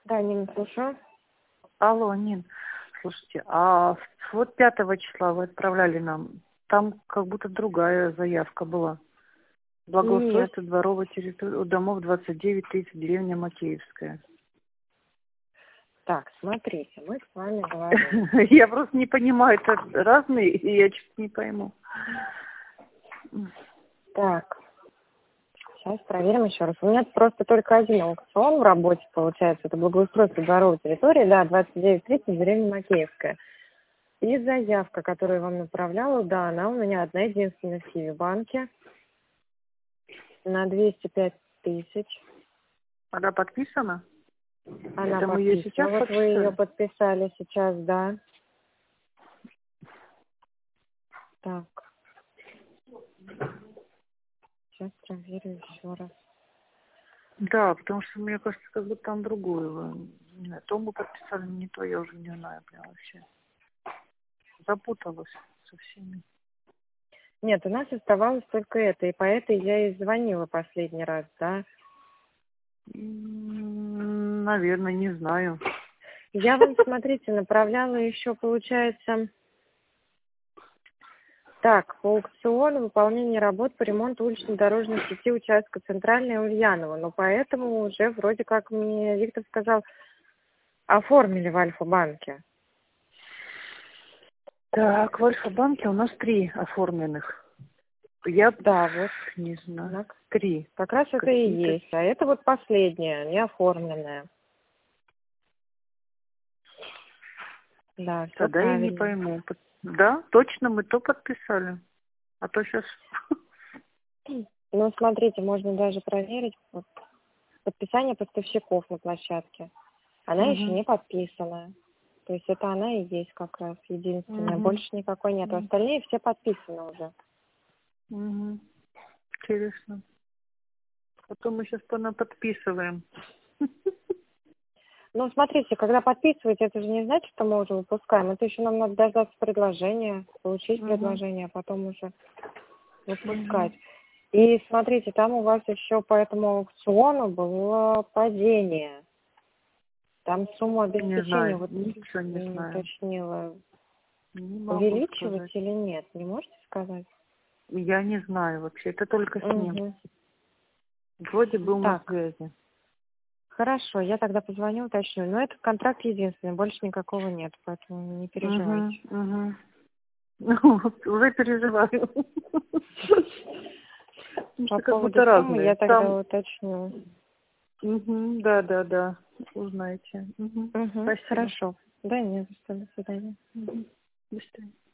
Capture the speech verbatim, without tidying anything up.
Да, Нина, слушаю. Алло, Нин, слушайте, а вот пятого числа вы отправляли нам, там как будто другая заявка была. Нет. Благоустройство дворовой территории, домов двадцать девять тридцать, деревня Макеевская. Так, смотрите, мы с вами говорим. Я просто не понимаю, это разные, и я что-то не пойму. Так, сейчас проверим еще раз. У меня просто только один аукцион в работе, получается. Это благоустройство дворовой территории, да, двадцать девять тридцать, деревня Макеевская. И заявка, которую я вам направляла, да, она у меня одна единственная в Сивибанке на двести пять тысяч. Она подписана? Она Это мы ее подписана. сейчас Вот вы ее подписали? подписали сейчас, да. Так, сейчас проверю еще раз. Да, потому что мне кажется, как будто там другую. вы- Не знаю, то мы подписали, не то, я уже не знаю прям вообще. Запуталась со всеми. Нет, у нас оставалось только это, и по этой я и звонила последний раз, да. М, Наверное, не знаю. Я вам, смотрите, направляла еще, получается, так, по аукциону выполнение работ по ремонту уличной дорожной сети участка Центральная Ульянова, но поэтому уже вроде как мне Виктор сказал, оформили в Альфа-банке. Так, в Альфа-банке у нас три оформленных. Я Да, вот, не знаю. да, Три. как раз это и Какие-то. есть, а это вот последняя, не оформленная. Да, все Тогда я не правильно. пойму. Под- Да, точно мы то подписали. А то сейчас... Ну, смотрите, можно даже проверить вот, подписание поставщиков на площадке. Она еще Угу. не подписана. То есть это она и есть как раз единственная. Угу. Больше никакой нет. Остальные все подписаны уже. Угу. Интересно. Потом мы сейчас подписываем. Ну, смотрите, когда подписываете, это же не значит, что мы уже выпускаем. Это еще нам надо дождаться предложения, получить Угу. предложение, а потом уже Угу. выпускать. И смотрите, там у вас еще по этому аукциону было падение. Там сумму Не обеспечения, знаю, вот ничего не не знаю. уточнила, Не могу увеличивать сказать. или нет, не можете сказать? Я не знаю вообще, это только с ним. Угу. Вроде был на Так, связи. хорошо, я тогда позвоню, уточню. Но этот контракт единственный, больше никакого нет, поэтому не переживайте. Угу, угу. Ну, уже переживаю. Потому По что как поводу будто суммы я разные. тогда Там, уточню. угу, да, да, да, узнаете. Угу. Угу, Спасибо. хорошо. Да, не за что, до свидания. Мгм.